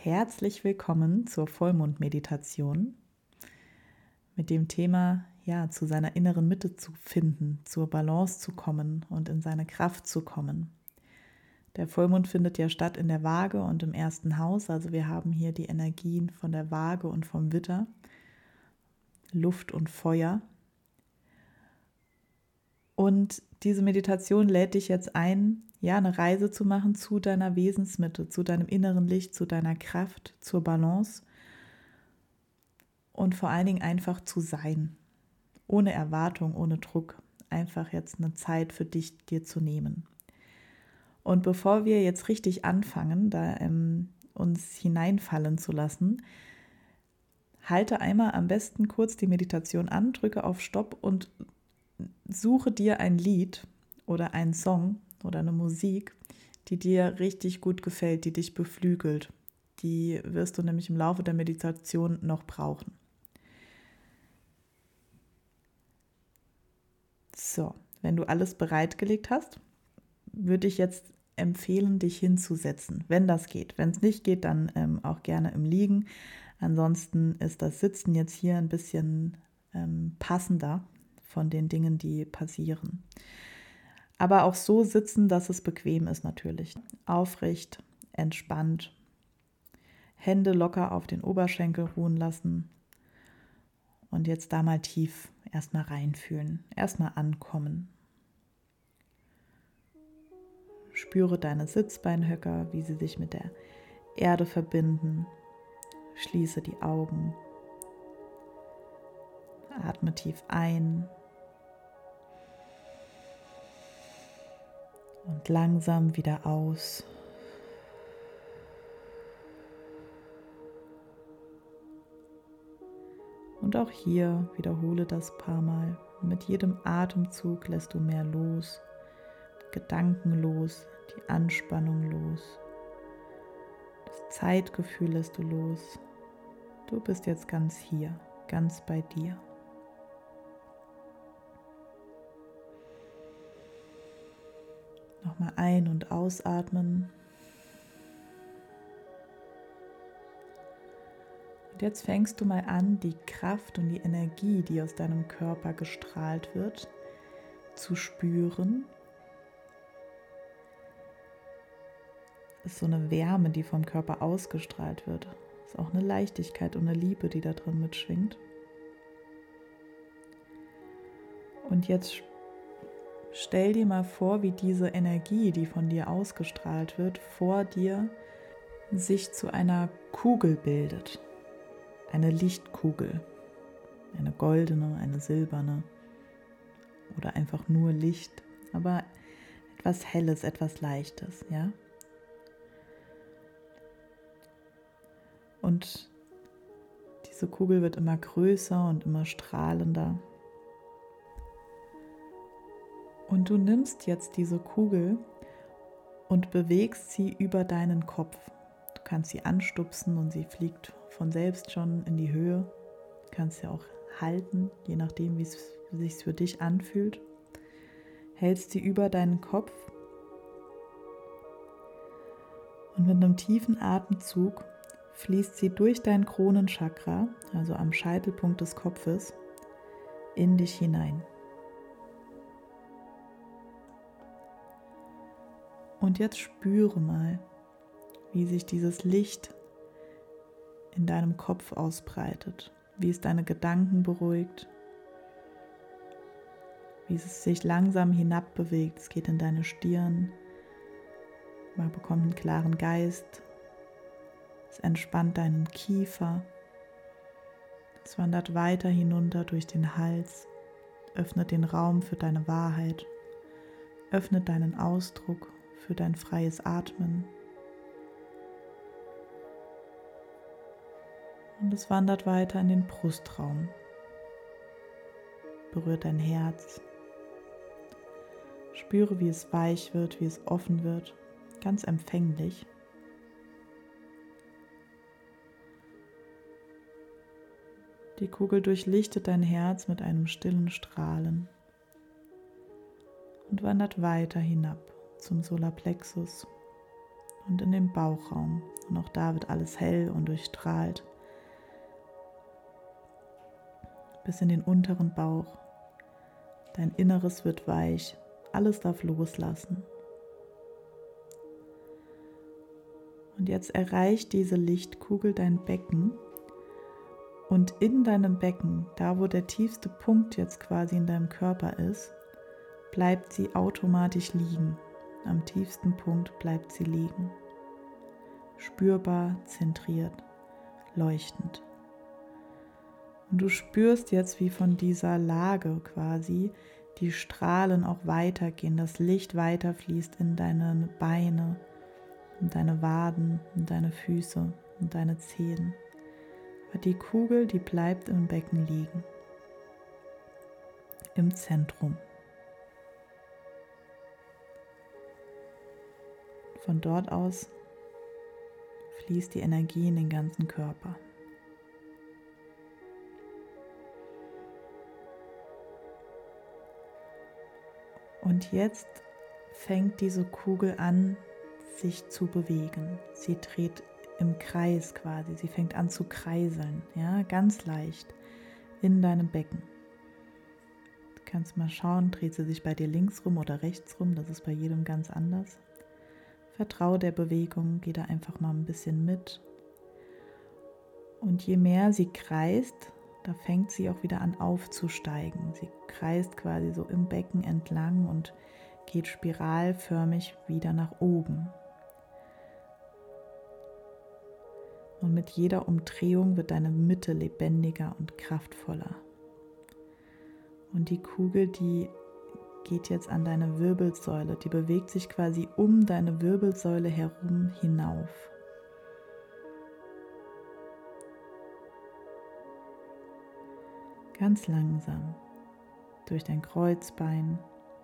Herzlich willkommen zur Vollmondmeditation mit dem Thema, zu seiner inneren Mitte zu finden, zur Balance zu kommen und in seine Kraft zu kommen. Der Vollmond findet ja statt in der Waage und im ersten Haus, also wir haben hier die Energien von der Waage und vom Widder, Luft und Feuer. Und diese Meditation lädt dich jetzt ein, eine Reise zu machen zu deiner Wesensmitte, zu deinem inneren Licht, zu deiner Kraft, zur Balance und vor allen Dingen einfach zu sein, ohne Erwartung, ohne Druck, einfach jetzt eine Zeit für dich dir zu nehmen. Und bevor wir jetzt richtig anfangen, uns hineinfallen zu lassen, halte einmal am besten kurz die Meditation an, drücke auf Stopp und suche dir ein Lied oder einen Song oder eine Musik, die dir richtig gut gefällt, die dich beflügelt. Die wirst du nämlich im Laufe der Meditation noch brauchen. So, wenn du alles bereitgelegt hast, würde ich jetzt empfehlen, dich hinzusetzen, wenn das geht. Wenn es nicht geht, dann auch gerne im Liegen. Ansonsten ist das Sitzen jetzt hier ein bisschen passender von den Dingen, die passieren. Aber auch so sitzen, dass es bequem ist natürlich. Aufrecht, entspannt, Hände locker auf den Oberschenkel ruhen lassen und jetzt da mal tief erstmal reinfühlen, erstmal ankommen. Spüre deine Sitzbeinhöcker, wie sie sich mit der Erde verbinden. Schließe die Augen. Atme tief ein. Und langsam wieder aus. Und auch hier wiederhole das ein paar Mal. Mit jedem Atemzug lässt du mehr los, Gedanken los, die Anspannung los, das Zeitgefühl lässt du los. Du bist jetzt ganz hier, ganz bei dir. Nochmal ein- und ausatmen. Und jetzt fängst du mal an, die Kraft und die Energie, die aus deinem Körper gestrahlt wird, zu spüren. Es ist so eine Wärme, die vom Körper ausgestrahlt wird. Es ist auch eine Leichtigkeit und eine Liebe, die da drin mitschwingt. Und jetzt stell dir mal vor, wie diese Energie, die von dir ausgestrahlt wird, vor dir sich zu einer Kugel bildet. Eine Lichtkugel. Eine goldene, eine silberne oder einfach nur Licht, aber etwas Helles, etwas Leichtes, ja? Und diese Kugel wird immer größer und immer strahlender. Und du nimmst jetzt diese Kugel und bewegst sie über deinen Kopf. Du kannst sie anstupsen und sie fliegt von selbst schon in die Höhe. Du kannst sie auch halten, je nachdem, wie es sich für dich anfühlt. Hältst sie über deinen Kopf und mit einem tiefen Atemzug fließt sie durch dein Kronenchakra, also am Scheitelpunkt des Kopfes, in dich hinein. Und jetzt spüre mal, wie sich dieses Licht in deinem Kopf ausbreitet, wie es deine Gedanken beruhigt, wie es sich langsam hinabbewegt. Es geht in deine Stirn, man bekommt einen klaren Geist, es entspannt deinen Kiefer, es wandert weiter hinunter durch den Hals, öffnet den Raum für deine Wahrheit, öffnet deinen Ausdruck für dein freies Atmen. Und es wandert weiter in den Brustraum, berührt dein Herz. Spüre, wie es weich wird, wie es offen wird, ganz empfänglich. Die Kugel durchlichtet dein Herz mit einem stillen Strahlen und wandert weiter hinab zum Solarplexus und in den Bauchraum, Und auch da wird alles hell und durchstrahlt. Bis in den unteren Bauch. Dein Inneres wird weich. Alles darf loslassen. Und jetzt erreicht diese Lichtkugel dein Becken. Und in deinem Becken, da wo der tiefste Punkt jetzt quasi in deinem Körper ist, bleibt sie automatisch liegen. Am tiefsten Punkt bleibt sie liegen. Spürbar, zentriert, leuchtend. Und du spürst jetzt, wie von dieser Lage quasi die Strahlen auch weitergehen, das Licht weiterfließt in deine Beine, in deine Waden, in deine Füße, in deine Zehen. Aber die Kugel, die bleibt im Becken liegen, im Zentrum. Von dort aus fließt die Energie in den ganzen Körper. Und jetzt fängt diese Kugel an, sich zu bewegen. Sie dreht im Kreis quasi. Sie fängt an zu kreiseln, ja, ganz leicht in deinem Becken. Du kannst mal schauen, dreht sie sich bei dir links rum oder rechts rum. Das ist bei jedem ganz anders. Vertraue der Bewegung, geh da einfach mal ein bisschen mit. Und je mehr sie kreist, da fängt sie auch wieder an aufzusteigen. Sie kreist quasi so im Becken entlang und geht spiralförmig wieder nach oben. Und mit jeder Umdrehung wird deine Mitte lebendiger und kraftvoller. Und die Kugel, die geht jetzt an deine Wirbelsäule. Die bewegt sich quasi um deine Wirbelsäule herum hinauf. Ganz langsam durch dein Kreuzbein,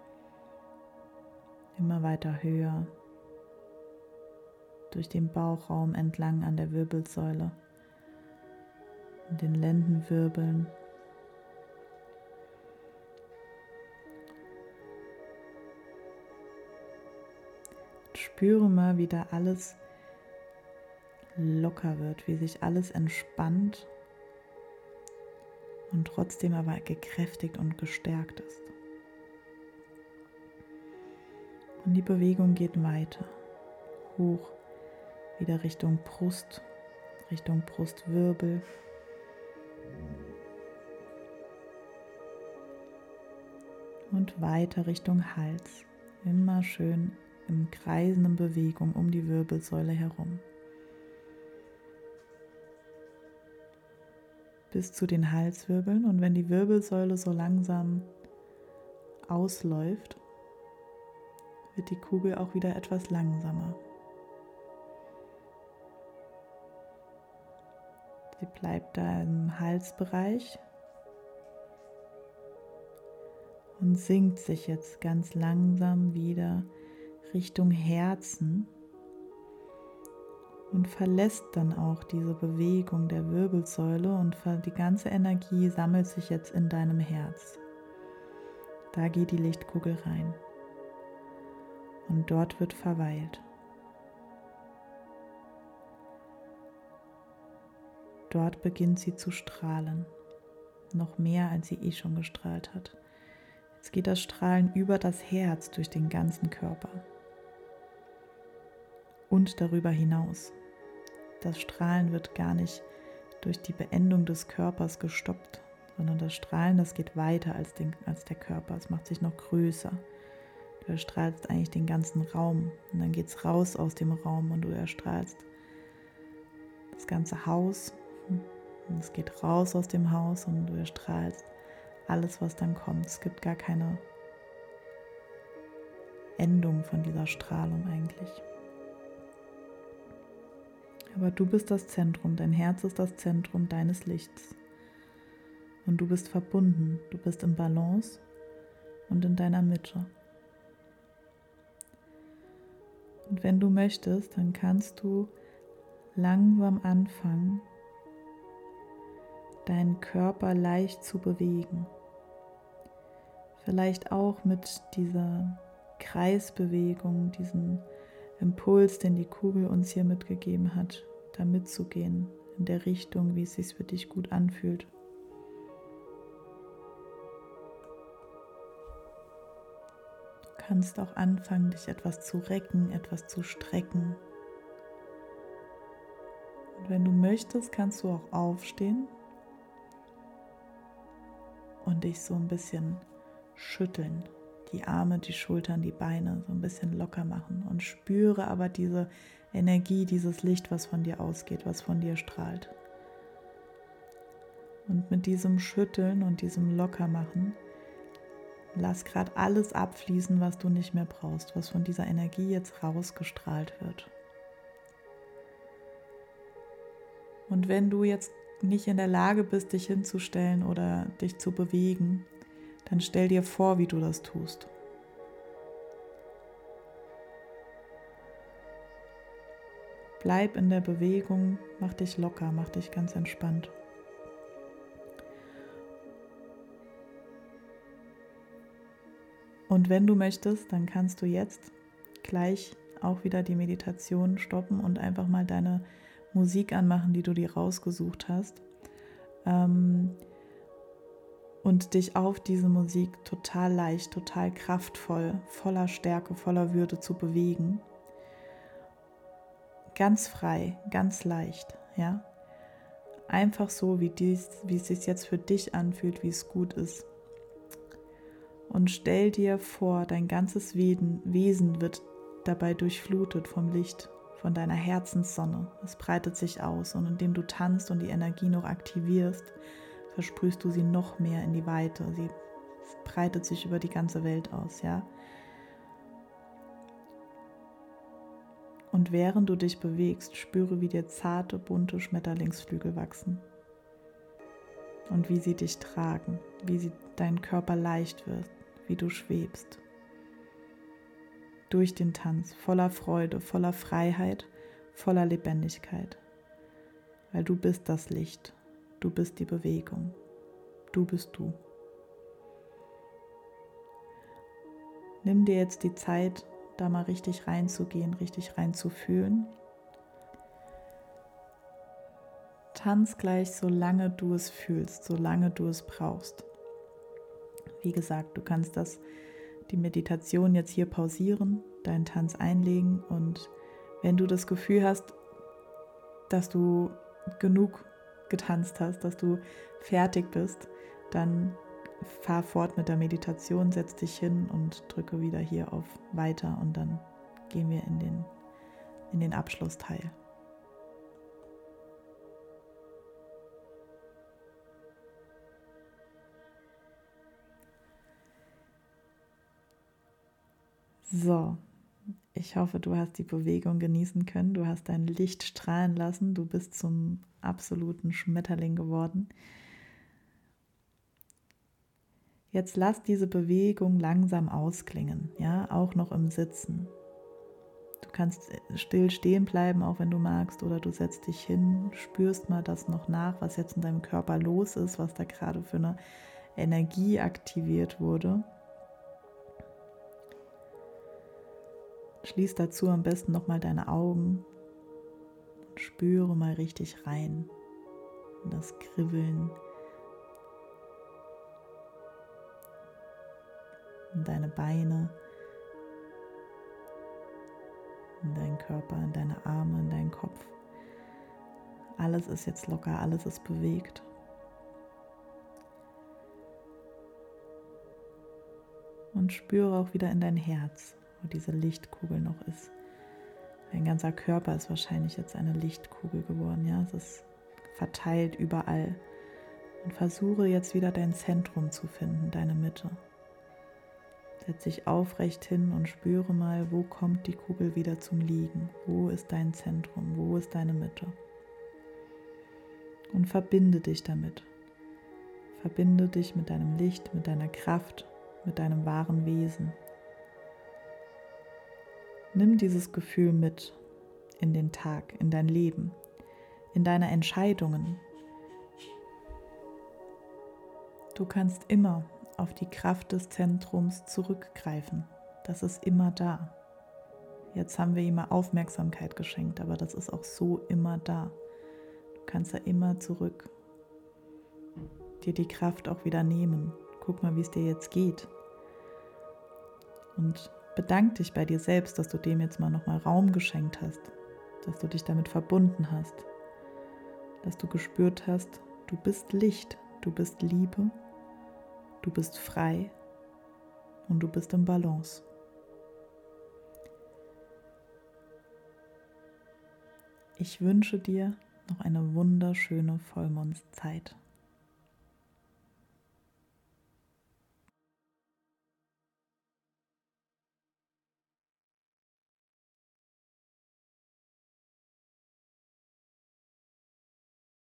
immer weiter höher, durch den Bauchraum entlang an der Wirbelsäule und den Lendenwirbeln. Spüre mal, wie da alles locker wird, wie sich alles entspannt und trotzdem aber gekräftigt und gestärkt ist. Und die Bewegung geht weiter, hoch, wieder Richtung Brust, Richtung Brustwirbel. Und weiter Richtung Hals, immer schön in kreisenden Bewegung um die Wirbelsäule herum. Bis zu den Halswirbeln, und wenn die Wirbelsäule so langsam ausläuft, wird die Kugel auch wieder etwas langsamer. Sie bleibt da im Halsbereich und sinkt sich jetzt ganz langsam wieder Richtung Herzen und verlässt dann auch diese Bewegung der Wirbelsäule, und die ganze Energie sammelt sich jetzt in deinem Herz. Da geht die Lichtkugel rein und dort wird verweilt. Dort beginnt sie zu strahlen, noch mehr als sie schon gestrahlt hat. Jetzt geht das Strahlen über das Herz durch den ganzen Körper und darüber hinaus. Das Strahlen wird gar nicht durch die Beendung des Körpers gestoppt, sondern das Strahlen, das geht weiter als der Körper. Es macht sich noch größer. Du erstrahlst eigentlich den ganzen Raum und dann geht es raus aus dem Raum und du erstrahlst das ganze Haus. Und es geht raus aus dem Haus und du erstrahlst alles, was dann kommt. Es gibt gar keine Endung von dieser Strahlung eigentlich. Aber du bist das Zentrum, dein Herz ist das Zentrum deines Lichts. Und du bist verbunden, du bist im Balance und in deiner Mitte. Und wenn du möchtest, dann kannst du langsam anfangen, deinen Körper leicht zu bewegen. Vielleicht auch mit dieser Kreisbewegung, diesen Impuls, den die Kugel uns hier mitgegeben hat, da mitzugehen, in der Richtung, wie es sich für dich gut anfühlt. Du kannst auch anfangen, dich etwas zu recken, etwas zu strecken. Und wenn du möchtest, kannst du auch aufstehen und dich so ein bisschen schütteln. Die Arme, die Schultern, die Beine so ein bisschen locker machen und spüre aber diese Energie, dieses Licht, was von dir ausgeht, was von dir strahlt. Und mit diesem Schütteln und diesem Lockermachen lass gerade alles abfließen, was du nicht mehr brauchst, was von dieser Energie jetzt rausgestrahlt wird. Und wenn du jetzt nicht in der Lage bist, dich hinzustellen oder dich zu bewegen, dann stell dir vor, wie du das tust. Bleib in der Bewegung, mach dich locker, mach dich ganz entspannt. Und wenn du möchtest, dann kannst du jetzt gleich auch wieder die Meditation stoppen und einfach mal deine Musik anmachen, die du dir rausgesucht hast. Und dich auf diese Musik total leicht, total kraftvoll, voller Stärke, voller Würde zu bewegen. Ganz frei, ganz leicht, ja. Einfach so, wie es sich jetzt für dich anfühlt, wie es gut ist. Und stell dir vor, dein ganzes Wesen wird dabei durchflutet vom Licht, von deiner Herzenssonne. Es breitet sich aus und indem du tanzt und die Energie noch aktivierst, versprühst du sie noch mehr in die Weite. Sie breitet sich über die ganze Welt aus, ja. Und während du dich bewegst, spüre, wie dir zarte, bunte Schmetterlingsflügel wachsen. Und wie sie dich tragen, wie dein Körper leicht wird, wie du schwebst. Durch den Tanz, voller Freude, voller Freiheit, voller Lebendigkeit. Weil du bist das Licht, du bist die Bewegung, du bist du. Nimm dir jetzt die Zeit, da mal richtig reinzugehen, richtig reinzufühlen. Tanz gleich, solange du es fühlst, solange du es brauchst. Wie gesagt, du kannst die Meditation jetzt hier pausieren, deinen Tanz einlegen und wenn du das Gefühl hast, dass du genug getanzt hast, dass du fertig bist, dann fahr fort mit der Meditation, setz dich hin und drücke wieder hier auf Weiter und dann gehen wir in den Abschlussteil. So, ich hoffe, du hast die Bewegung genießen können, du hast dein Licht strahlen lassen, du bist zum absoluten Schmetterling geworden. Jetzt lass diese Bewegung langsam ausklingen, ja, auch noch im Sitzen. Du kannst still stehen bleiben, auch wenn du magst, oder du setzt dich hin, spürst mal das noch nach, was jetzt in deinem Körper los ist, was da gerade für eine Energie aktiviert wurde. Schließ dazu am besten nochmal deine Augen und spüre mal richtig rein in das Kribbeln, in deine Beine, in deinen Körper, in deine Arme, in deinen Kopf. Alles ist jetzt locker, alles ist bewegt. Und spüre auch wieder in dein Herz, wo diese Lichtkugel noch ist. Dein ganzer Körper ist wahrscheinlich jetzt eine Lichtkugel geworden, ja, es ist verteilt überall. Und versuche jetzt wieder dein Zentrum zu finden, deine Mitte. Setz dich aufrecht hin und spüre mal, wo kommt die Kugel wieder zum Liegen? Wo ist dein Zentrum? Wo ist deine Mitte? Und verbinde dich damit. Verbinde dich mit deinem Licht, mit deiner Kraft, mit deinem wahren Wesen. Nimm dieses Gefühl mit in den Tag, in dein Leben, in deine Entscheidungen. Du kannst immer auf die Kraft des Zentrums zurückgreifen. Das ist immer da. Jetzt haben wir ihm mal Aufmerksamkeit geschenkt, aber das ist auch so immer da. Du kannst da immer zurück. Dir die Kraft auch wieder nehmen. Guck mal, wie es dir jetzt geht. Und bedank dich bei dir selbst, dass du dem jetzt mal nochmal Raum geschenkt hast. Dass du dich damit verbunden hast. Dass du gespürt hast, du bist Licht, du bist Liebe, du bist frei und du bist im Balance. Ich wünsche dir noch eine wunderschöne Vollmondszeit.